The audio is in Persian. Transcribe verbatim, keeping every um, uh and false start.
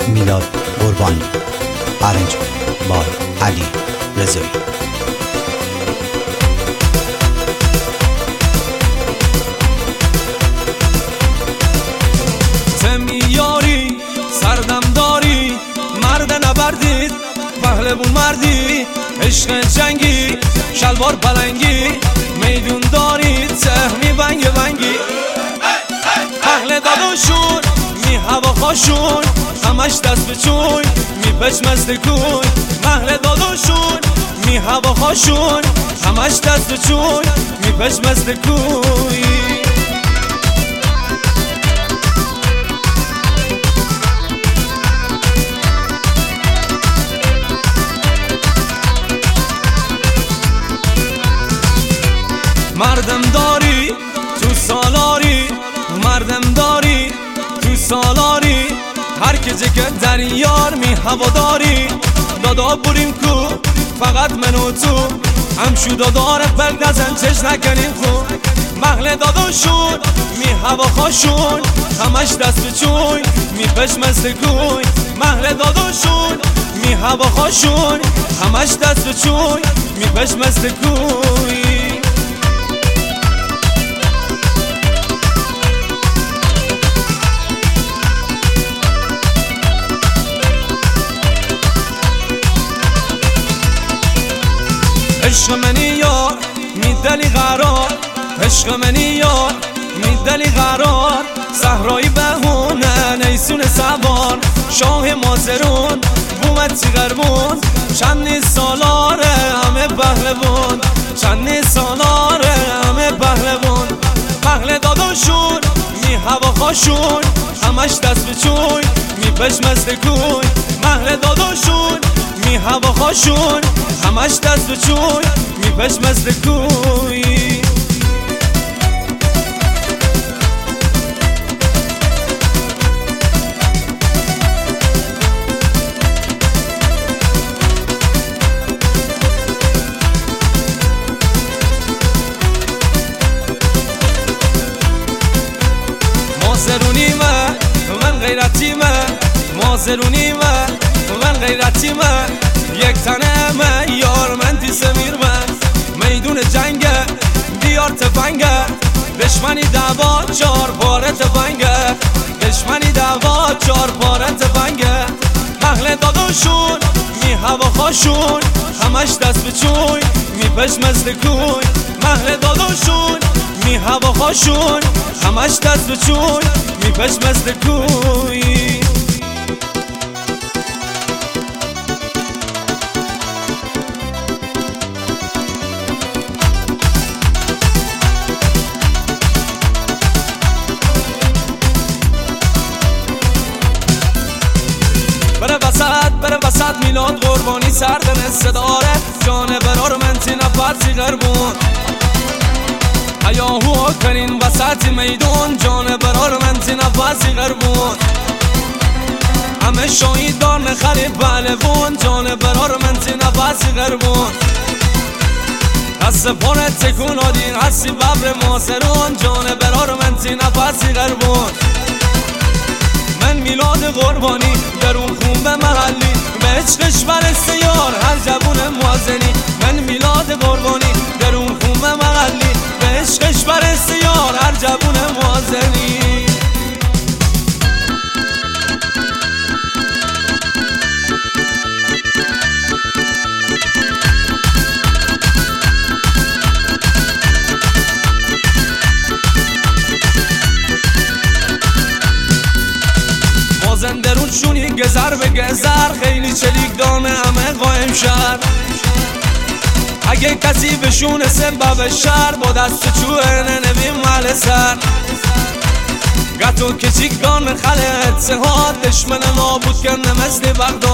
میلاد قربانی. ارنج بای علی رضایی. یاری سردم داری مرد نبردید پهلوون مردی عشق جنگی شلوار پلنگی میدون دارید سهمی بنگ بنگی پهل داداشون می هوا خاشون همش دست به چوی می پچ مستکوی پهل داداشون می هوا خاشون همش دست به چوی می پچ مستکوی. مردم داری تو سالاری مردم داری تو سالاری هر که جکت در یار می هوا داری دادا بریم کو فقط من و تو همشو داداره بل نزن چش نکنیم خون محل داداشون می هوا خاشون همش دست به چوی می پش مستکوی محل داداشون می هوا خاشون همش دست به چوی می پش مستکوی. عشق منی یار میدلی قرار عشق منی یار میدلی قرار صحرایی بهونه نیسون سوار شاه مازرون بومد تیغرمون چند سالاره همه پهلوون چند سالاره همه پهلوون پهل داداشون می هوا خاشون همش دست به چوی می پش مستکوی محل داداشون می هوا خاشون همش دست به چوی می پش مستکوی. مازرونی من من غیرتی من مازرونی من من غیرتی من یک تنه من یار من تی سمیر من میدون جنگه دیار تفنگه دشمنی دعوا چار پاره تفنگه دشمنی دعوا چار پاره تفنگه محل داداشون می هوا خاشون همش دست به چوی می پش مستکوی محل داداشون می هوا خاشون همش دست به چوی می پش مستکوی. بره وسط بره وسط میلاد قربانی سردن صداره جان برار من تی نفرسی غربون هیاهو کنین وسط میدون جان برار من تی نفرسی غربون همه شاهیدار نخری پهلوون جان برار من تی نفرسی غربون دست پاره تکون آدین هستی ببر ماسرون جان برار من تی نفرسی غربون من میلاد قربانی در اون خون به محلی به عشقش برسه یار هر جوون موازنی من میلاد قربانی در اون خون به محلی به عشقش برسه یار هر جوون موازنی. درونشونی گذر به گذر خیلی چلیک دانه همه قایم شد اگه کسی بشونه سبب شر با دست چوه ننویم مال سر گتو کچیک دانه خلط سهات دشمن نابود کنه مثل بغداد